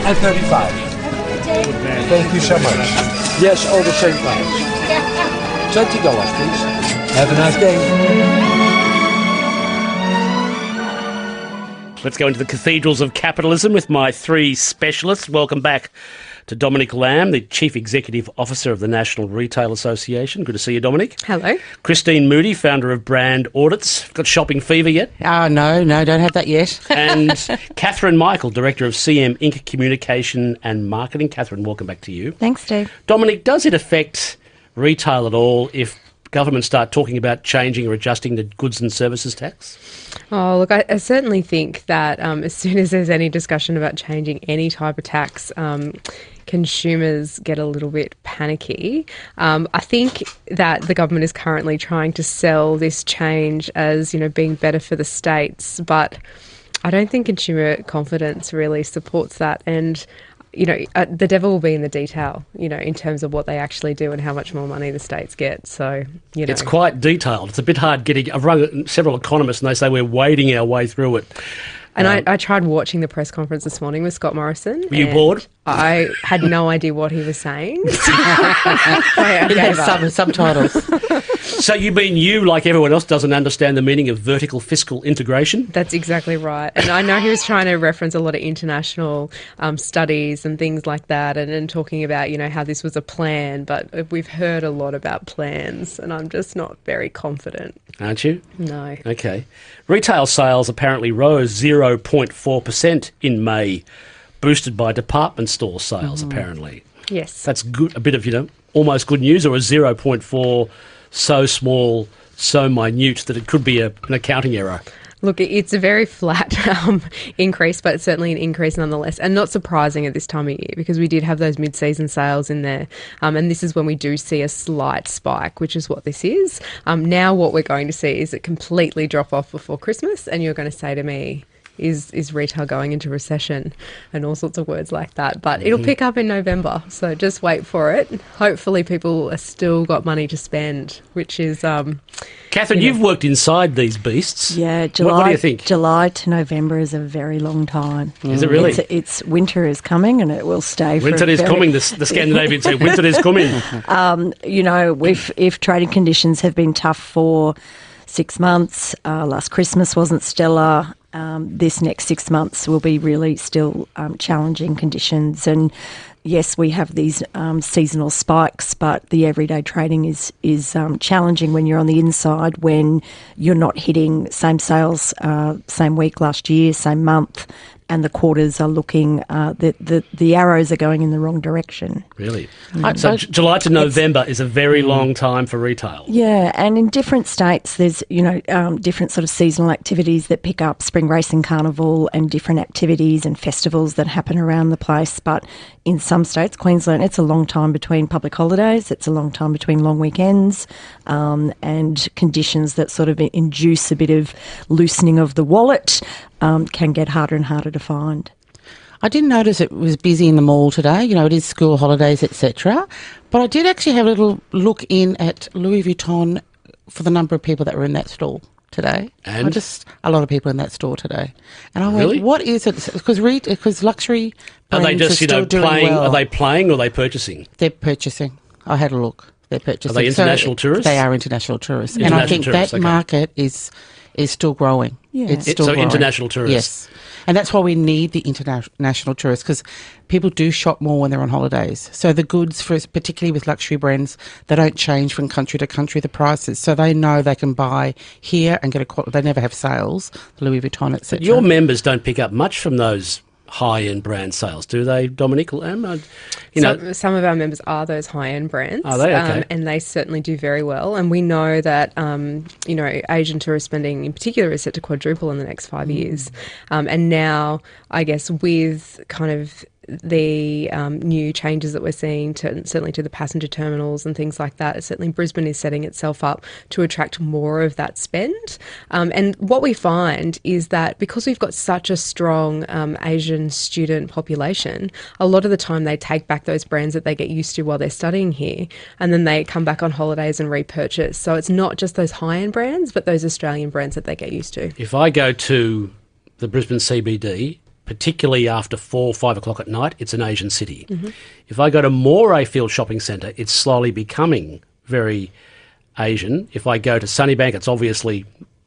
And 35. Thank you so much. Yes, all the same price. $20, please. Have a nice day. Let's go into the cathedrals of capitalism with my three specialists. Welcome back to Dominic Lamb, the Chief Executive Officer of the National Retail Association. Good to see you, Dominic. Hello. Christine Moody, founder of Brand Audits. Got shopping fever yet? No, don't have that yet. And Catherine Michael, Director of CM Inc. Communication and Marketing. Catherine, welcome back to you. Thanks, Steve. Dominic, does it affect retail at all if governments start talking about changing or adjusting the goods and services tax? Oh, look, I certainly think that as soon as there's any discussion about changing any type of tax, consumers get a little bit panicky. I think that the government is currently trying to sell this change as, being better for the states, but I don't think consumer confidence really supports that. And the devil will be in the detail, in terms of what they actually do and how much more money the states get. So, It's quite detailed. It's a bit hard getting... I've rung several economists and they say we're wading our way through it. And I tried watching the press conference this morning with Scott Morrison. Were you bored? I had no idea what he was saying. It has subtitles. So you mean you, like everyone else, doesn't understand the meaning of vertical fiscal integration? That's exactly right. And I know he was trying to reference a lot of international studies and things like that and talking about, how this was a plan. But we've heard a lot about plans and I'm just not very confident. Aren't you? No. Okay. Retail sales apparently rose 0.4% in May, boosted by department store sales, apparently. Yes. That's good. A bit of, almost good news, or a 0.4 so small, so minute that it could be an accounting error? Look, it's a very flat increase, but it's certainly an increase nonetheless, and not surprising at this time of year because we did have those mid-season sales in there, and this is when we do see a slight spike, which is what this is. Now what we're going to see is it completely drop off before Christmas, and you're going to say to me, is retail going into recession and all sorts of words like that. But it'll pick up in November, so just wait for it. Hopefully people are still got money to spend, which is... Catherine, you've worked inside these beasts. Yeah, July. What do you think? July to November is a very long time. Is it really? It's winter is coming and it will stay. Winter is coming. The Scandinavians say winter is coming. If trading conditions have been tough for 6 months, last Christmas wasn't stellar. This next 6 months will be really still challenging conditions. And yes, we have these seasonal spikes, but the everyday trading is challenging when you're on the inside, when you're not hitting same sales, same week last year, same month, and the quarters are looking, the arrows are going in the wrong direction. Really? So July to November is a very long time for retail. Yeah, and in different states there's, different sort of seasonal activities that pick up, spring racing carnival and different activities and festivals that happen around the place. But in some states, Queensland, it's a long time between public holidays, it's a long time between long weekends, and conditions that sort of induce a bit of loosening of the wallet can get harder and harder to find. I didn't notice it was busy in the mall today. It is school holidays, etc. But I did actually have a little look in at Louis Vuitton for the number of people that were in that store today. And? A lot of people in that store today. And I Really? went, what is it? Because luxury Are brands they just, are still doing playing? well. Are they playing or are they purchasing? They're purchasing. I had a look. They're purchasing. Are they international tourists? They are international tourists. And International I think tourists, that okay. market is still growing. Yeah. It's still growing. International tourists. Yes. And that's why we need the international tourists, because people do shop more when they're on holidays. So the goods, particularly with luxury brands, they don't change from country to country, the prices. So they know they can buy here and get they never have sales, Louis Vuitton, etc. Your members don't pick up much from those high-end brand sales, do they, Dominic? Some of our members are those high-end brands. Are they? Okay. And they certainly do very well. And we know that, Asian tourist spending in particular is set to quadruple in the next 5 years. And now, I guess, with kind of the new changes that we're seeing, certainly to the passenger terminals and things like that, certainly Brisbane is setting itself up to attract more of that spend. And what we find is that because we've got such a strong Asian student population, a lot of the time they take back those brands that they get used to while they're studying here, and then they come back on holidays and repurchase. So it's not just those high-end brands, but those Australian brands that they get used to. If I go to the Brisbane CBD particularly after 4 or 5 o'clock at night, it's an Asian city. If I go to Moray Field Shopping Centre, it's slowly becoming very Asian. If I go to Sunnybank, it's obviously,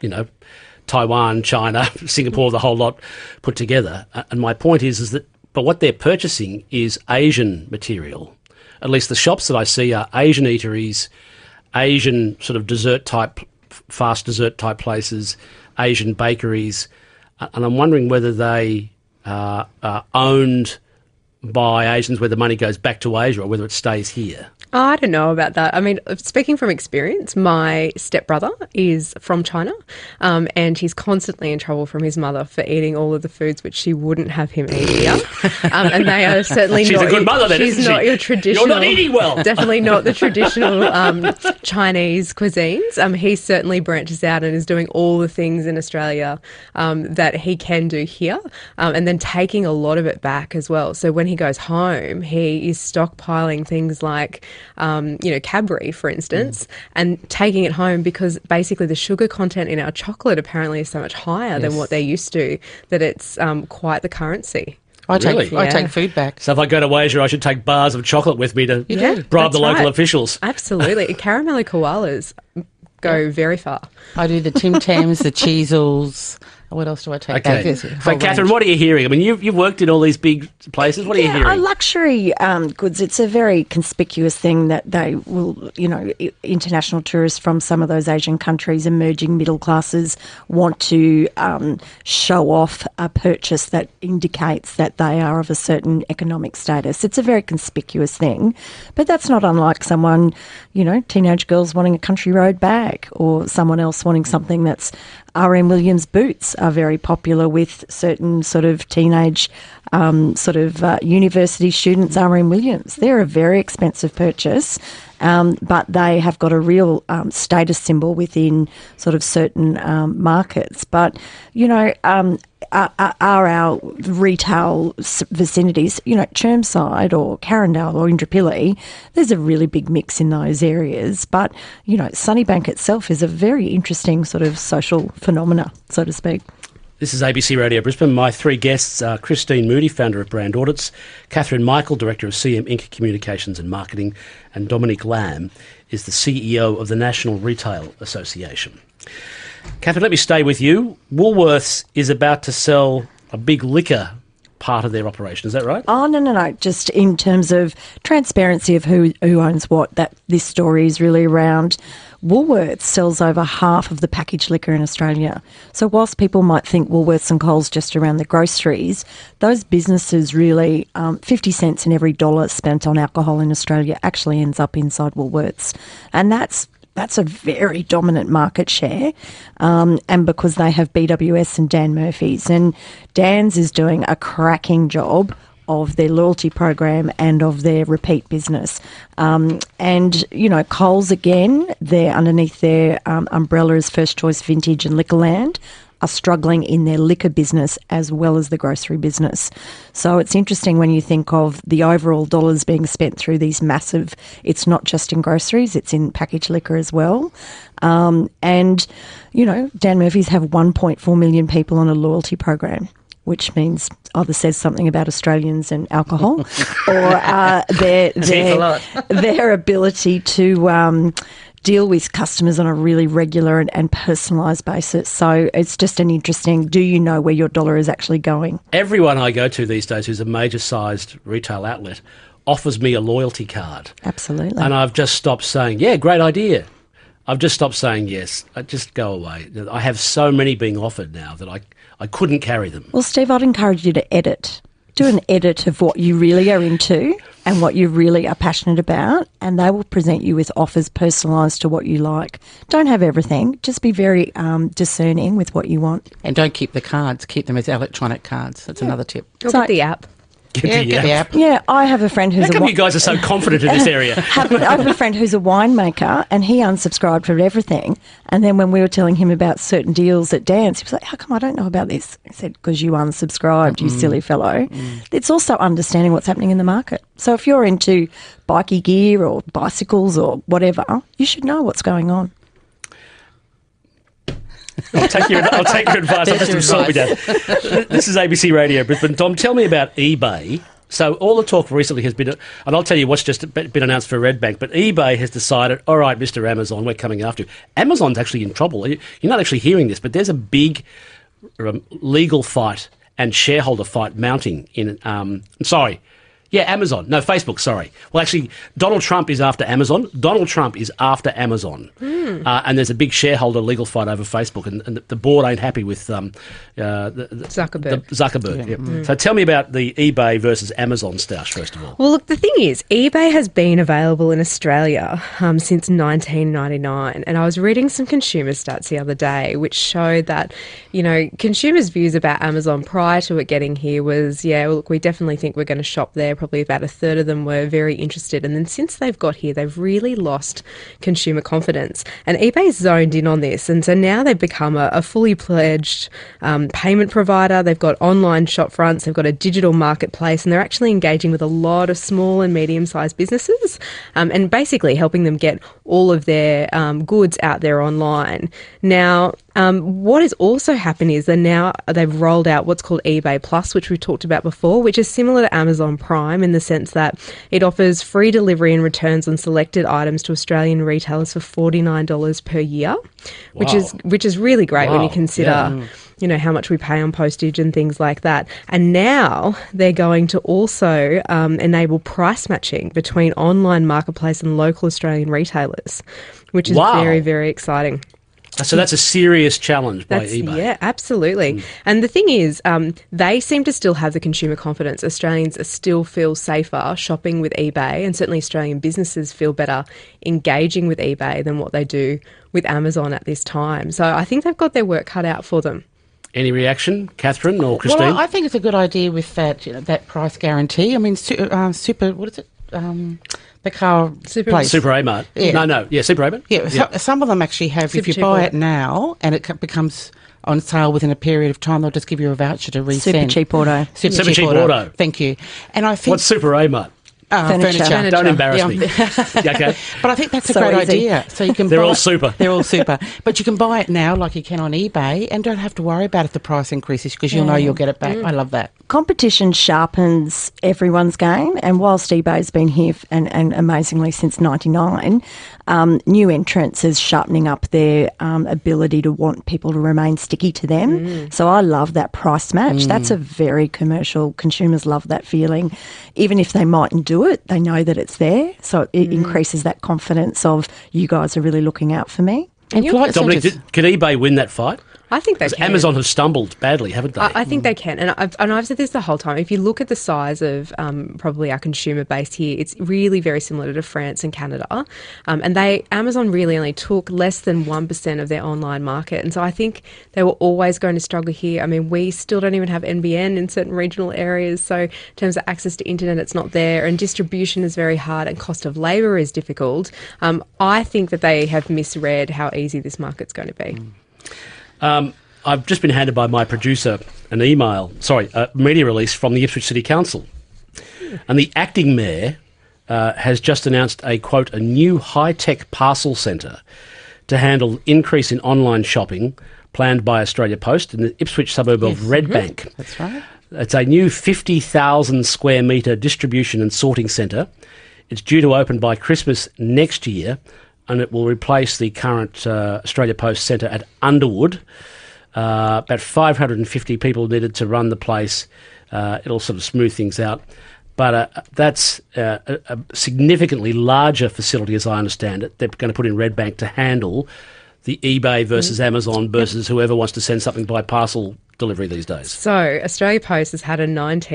Taiwan, China, Singapore, the whole lot put together. And my point is that, but what they're purchasing is Asian material. At least the shops that I see are Asian eateries, Asian sort of fast dessert type places, Asian bakeries. And I'm wondering whether they are owned by Asians, where the money goes back to Asia, or whether it stays here. Oh, I don't know about that. I mean, speaking from experience, my stepbrother is from China, and he's constantly in trouble from his mother for eating all of the foods which she wouldn't have him eat here. And they are certainly She's not. a good mother, then, she's isn't not she? your traditional. You're not eating well. Definitely not the traditional Chinese cuisines. He certainly branches out and is doing all the things in Australia that he can do here, and then taking a lot of it back as well. So when he goes home, he is stockpiling things like Cadbury, for instance, and taking it home because basically the sugar content in our chocolate apparently is so much higher than what they're used to that it's quite the currency. I Really? take food back. So if I go to Asia, I should take bars of chocolate with me to bribe the that's local right. officials. Absolutely. Caramello koalas go very far. I do the Tim Tams, the Cheezels. What else do I take back? Okay. There's a So, whole Catherine, range. what are you hearing? I mean, you've worked in all these big places. What are you hearing? Luxury goods, it's a very conspicuous thing that they will, international tourists from some of those Asian countries, emerging middle classes, want to show off a purchase that indicates that they are of a certain economic status. It's a very conspicuous thing, but that's not unlike someone, teenage girls wanting a Country Road bag, or someone else wanting something that's R.M. Williams boots are very popular with certain sort of teenage university students. R.M. Williams, they're a very expensive purchase, but they have got a real status symbol within sort of certain markets. But, are our retail vicinities, Chermside or Carindale or Indooroopilly, there's a really big mix in those areas. But, Sunnybank itself is a very interesting sort of social phenomena, so to speak. This is ABC Radio Brisbane. My three guests are Christine Moody, founder of Brand Audits, Catherine Michael, director of CM Inc. Communications and Marketing, and Dominic Lamb is the CEO of the National Retail Association. Catherine, let me stay with you. Woolworths is about to sell a big liquor part of their operation. Is that right? Oh, no. Just in terms of transparency of who owns what, that this story is really around. Woolworths sells over half of the packaged liquor in Australia. So whilst people might think Woolworths and Coles just around the groceries, those businesses really, 50 cents in every dollar spent on alcohol in Australia actually ends up inside Woolworths. And that's a very dominant market share, and because they have BWS and Dan Murphy's. And Dan's is doing a cracking job of their loyalty program and of their repeat business. And, Coles, again, they're underneath their umbrella as First Choice Vintage and Liquorland, are struggling in their liquor business as well as the grocery business. So it's interesting when you think of the overall dollars being spent through these massive, it's not just in groceries, it's in packaged liquor as well. Dan Murphy's have 1.4 million people on a loyalty program, which means either says something about Australians and alcohol or their ability to deal with customers on a really regular and personalised basis. So it's just an interesting, do you know where your dollar is actually going? Everyone I go to these days who's a major-sized retail outlet offers me a loyalty card. Absolutely. And I've just stopped saying, yeah, great idea. I've just stopped saying yes. Just go away. I have so many being offered now that I couldn't carry them. Well, Steve, I'd encourage you to edit. Do an edit of what you really are into and what you really are passionate about, and they will present you with offers personalised to what you like. Don't have everything. Just be very discerning with what you want. And don't keep the cards. Keep them as electronic cards. That's another tip. Or get the app. Get the app. Yeah, I have a friend who's How come you guys are so confident in this area? I have a friend who's a winemaker, and he unsubscribed from everything. And then when we were telling him about certain deals at Dan's, he was like, how come I don't know about this? I said, because you unsubscribed, you silly fellow. It's also understanding what's happening in the market. So if you're into bikey gear or bicycles or whatever, you should know what's going on. I'll take your advice. I'll There's just absorb your you down. This is ABC Radio Brisbane. Dom, tell me about eBay. So all the talk recently has been, and I'll tell you what's just been announced for Redbank, but eBay has decided, all right, Mr. Amazon, we're coming after you. Amazon's actually in trouble. You're not actually hearing this, but there's a big legal fight and shareholder fight mounting in, Amazon. No, Facebook, sorry. Well, actually, Donald Trump is after Amazon. And there's a big shareholder legal fight over Facebook, and the board ain't happy with Zuckerberg. Zuckerberg. So tell me about the eBay versus Amazon stoush, first of all. Well, look, the thing is, eBay has been available in Australia since 1999, and I was reading some consumer stats the other day which showed that, consumers' views about Amazon prior to it getting here was, we definitely think we're going to shop there. Probably about a third of them were very interested, and then since they've got here, they've really lost consumer confidence, and eBay's zoned in on this, and so now they've become a fully pledged payment provider. They've got online shop fronts, they've got a digital marketplace, and they're actually engaging with a lot of small and medium-sized businesses and basically helping them get all of their goods out there online. Now, what has also happened is that now they've rolled out what's called eBay Plus, which we've talked about before, which is similar to Amazon Prime in the sense that it offers free delivery and returns on selected items to Australian retailers for $49 per year, which is really great when you consider how much we pay on postage and things like that. And now they're going to also enable price matching between online marketplace and local Australian retailers, which is very, very exciting. So that's a serious challenge by eBay. Yeah, absolutely. And the thing is, they seem to still have the consumer confidence. Australians still feel safer shopping with eBay, and certainly Australian businesses feel better engaging with eBay than what they do with Amazon at this time. So I think they've got their work cut out for them. Any reaction, Catherine or Christine? Well, I think it's a good idea with that price guarantee. I mean, the car Super place. Super Amart. Yeah. Super Amart. Yeah, some of them actually have, if you Super buy cheap it now and it becomes on sale within a period of time, they'll just give you a voucher to resend. Super cheap auto. Super cheap auto. Thank you. And I think What's Super Amart? Furniture. Don't embarrass me. Okay. But I think that's a So great easy. idea. So you can They're buy all super. They're all super. But you can buy it now like you can on eBay and don't have to worry about if the price increases because you'll know you'll get it back. I love that. Competition sharpens everyone's game, and whilst eBay's been here and amazingly since 99, new entrants is sharpening up their ability to want people to remain sticky to them. So I love that price match. That's a very commercial. Consumers love that feeling. Even if they mightn't do it, they know that it's there. So it increases that confidence of you guys are really looking out for me. And flight Dominic, centres. can eBay win that fight? I think they Because can. Amazon have stumbled badly, haven't they? I think they can. And I've said this the whole time. If you look at the size of probably our consumer base here, it's really very similar to France and Canada. And Amazon really only took less than 1% of their online market. And so I think they were always going to struggle here. I mean, we still don't even have NBN in certain regional areas. So in terms of access to internet, it's not there. And distribution is very hard and cost of labour is difficult. I think that they have misread how easy this market's going to be. I've just been handed by my producer a media release from the Ipswich City Council. And the acting mayor has just announced a new high-tech parcel centre to handle increase in online shopping planned by Australia Post in the Ipswich suburb of Redbank. That's right. It's a new 50,000 square metre distribution and sorting centre. It's due to open by Christmas next year, and it will replace the current Australia Post Centre at Underwood. About 550 people needed to run the place. It'll sort of smooth things out. But that's a significantly larger facility, as I understand it. They're going to put in Redbank to handle the eBay versus Amazon versus whoever wants to send something by parcel delivery these days. So Australia Post has had a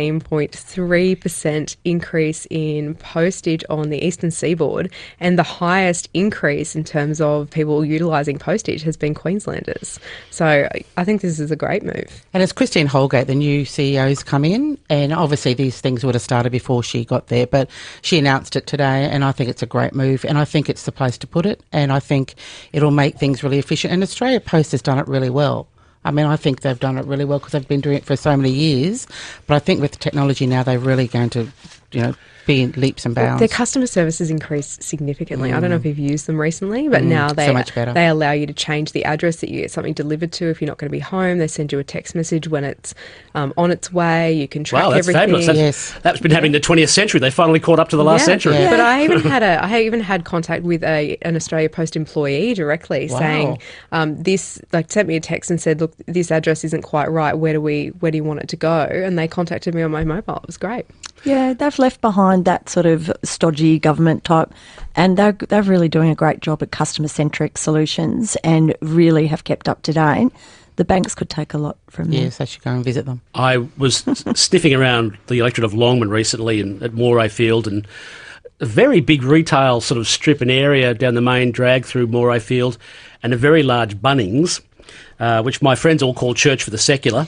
19.3% increase in postage on the eastern seaboard, and the highest increase in terms of people utilising postage has been Queenslanders. So I think this is a great move. And as Christine Holgate, the new CEO's come in, and obviously these things would have started before she got there, but she announced it today, and I think it's a great move, and I think it's the place to put it, and I think it'll make things really efficient. And Australia Post has done it really well. I mean, I think they've done it really well because they've been doing it for so many years. But I think with the technology now, they're really going to be in leaps and bounds. Their customer service has increased significantly. I don't know if you've used them recently, but now so much better. they allow you to change the address that you get something delivered to if you're not going to be home. They send you a text message when it's on its way. You can track Wow, that's everything. fabulous. Yes. That's been happening in the 20th century. They finally caught up to the last century. But I even had contact with an Australia Post employee directly saying this, like, sent me a text and said, look, this address isn't quite right. Where do you want it to go? And they contacted me on my mobile. It was great. Yeah, they've left behind that sort of stodgy government type, and they're really doing a great job at customer-centric solutions and really have kept up to date. The banks could take a lot from them. Yes, I should go and visit them. I was sniffing around the electorate of Longman recently at Moray Field, and a very big retail sort of strip and area down the main drag through Moray Field, and a very large Bunnings, which my friends all call church for the secular.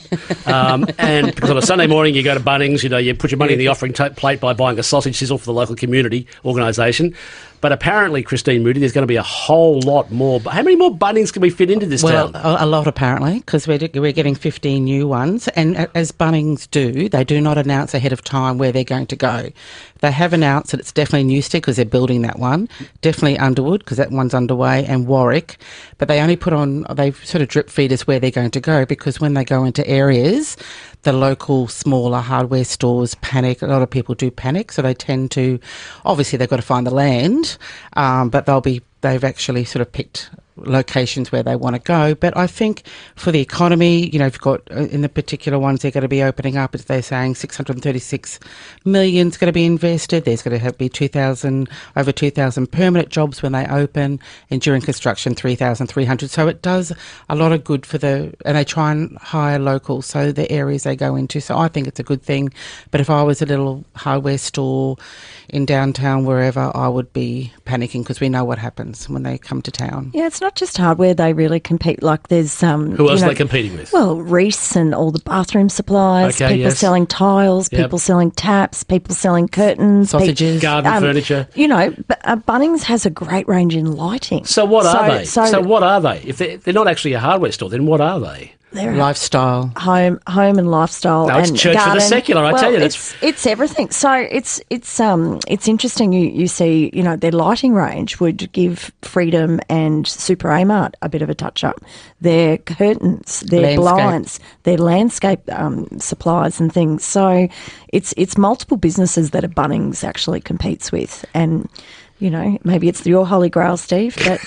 And because on a Sunday morning you go to Bunnings, you put your money in the offering plate by buying a sausage sizzle for the local community organisation. But apparently, Christine Moody, there's going to be a whole lot more. How many more Bunnings can we fit into this town? A lot apparently, because we're getting 15 new ones. And as Bunnings do, they do not announce ahead of time where they're going to go. They have announced that it's definitely Newstead because they're building that one, definitely Underwood because that one's underway, and Warwick. But they only they sort of drip feed us where they're going to go, because when they go into areas, the local smaller hardware stores panic. A lot of people do panic, so they tend to, obviously they've got to find the land, but they've actually sort of picked locations where they want to go. But I think for the economy, you've got in the particular ones they're going to be opening up, they're saying 636 million is going to be invested. There's going to be over 2,000 permanent jobs when they open, and during construction 3,300. So it does a lot of good and they try and hire local, so the areas they go into. So I think it's a good thing. But if I was a little hardware store in downtown, wherever, I would be panicking, because we know what happens when they come to town. Yeah, it's not just hardware. They really compete. Like there's who else are they competing with? Well, Reese and all the bathroom supplies. People selling tiles. Yep. People selling taps. People selling curtains. Sausages, garden furniture. Bunnings has a great range in lighting. So what are they? So what are they? If they're not actually a hardware store, then what are they? They're lifestyle, home and lifestyle. No, it's and church garden. for the secular. I tell you, it's everything. So it's interesting. You see, their lighting range would give Freedom and Super Amart a bit of a touch up. Their curtains, their blinds, their landscape supplies and things. So it's multiple businesses that a Bunnings actually competes with, and maybe it's your holy grail, Steve, but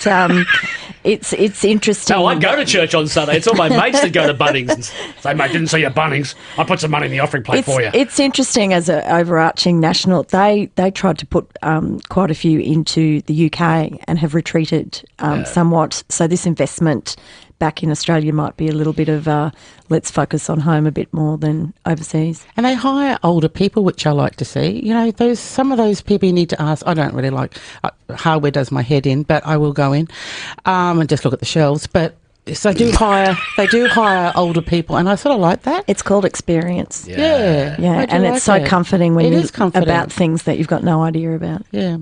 it's interesting. No, I go to church on Sunday. It's all my mates that go to Bunnings and say, mate, didn't see your Bunnings. I put some money in the offering plate for you. It's interesting as an overarching national. They tried to put quite a few into the UK and have retreated somewhat. So this investment back in Australia might be a little bit of let's focus on home a bit more than overseas. And they hire older people, which I like to see. Some of those people you need to ask. I don't really like hardware, does my head in, but I will go in and just look at the shelves. But so they do hire older people, and I sort of like that. It's called experience. Yeah, and it's so comforting when it is comforting about things that you've got no idea about. Yeah.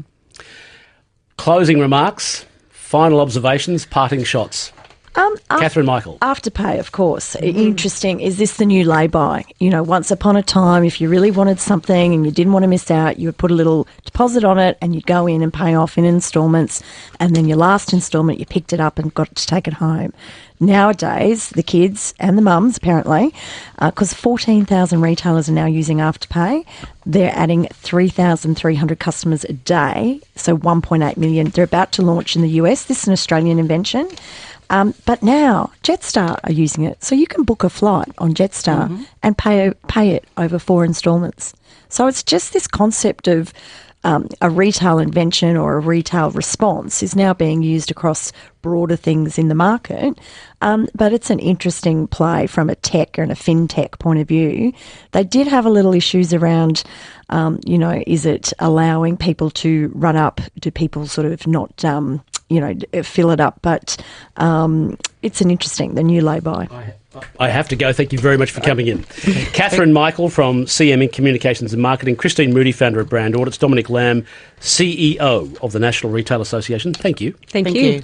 Closing remarks, final observations, parting shots. Catherine Michael. Afterpay, of course. Interesting. Is this the new lay-by? Once upon a time, if you really wanted something and you didn't want to miss out, you would put a little deposit on it and you'd go in and pay off in instalments, and then your last instalment, you picked it up and got to take it home. Nowadays, the kids and the mums, apparently, because 14,000 retailers are now using Afterpay, they're adding 3,300 customers a day, so 1.8 million. They're about to launch in the US. This is an Australian invention. But now Jetstar are using it. So you can book a flight on Jetstar and pay it over 4 instalments. So it's just this concept of a retail invention or a retail response is now being used across broader things in the market. But it's an interesting play from a tech and a fintech point of view. They did have a little issues around, is it allowing people to run up? Do people sort of not fill it up, but it's the new lay-by. I have to go. Thank you very much for coming in. Catherine Michael from CM in Communications and Marketing, Christine Moody, founder of Brand Audits, Dominic Lamb, CEO of the National Retail Association. Thank you. Thank you.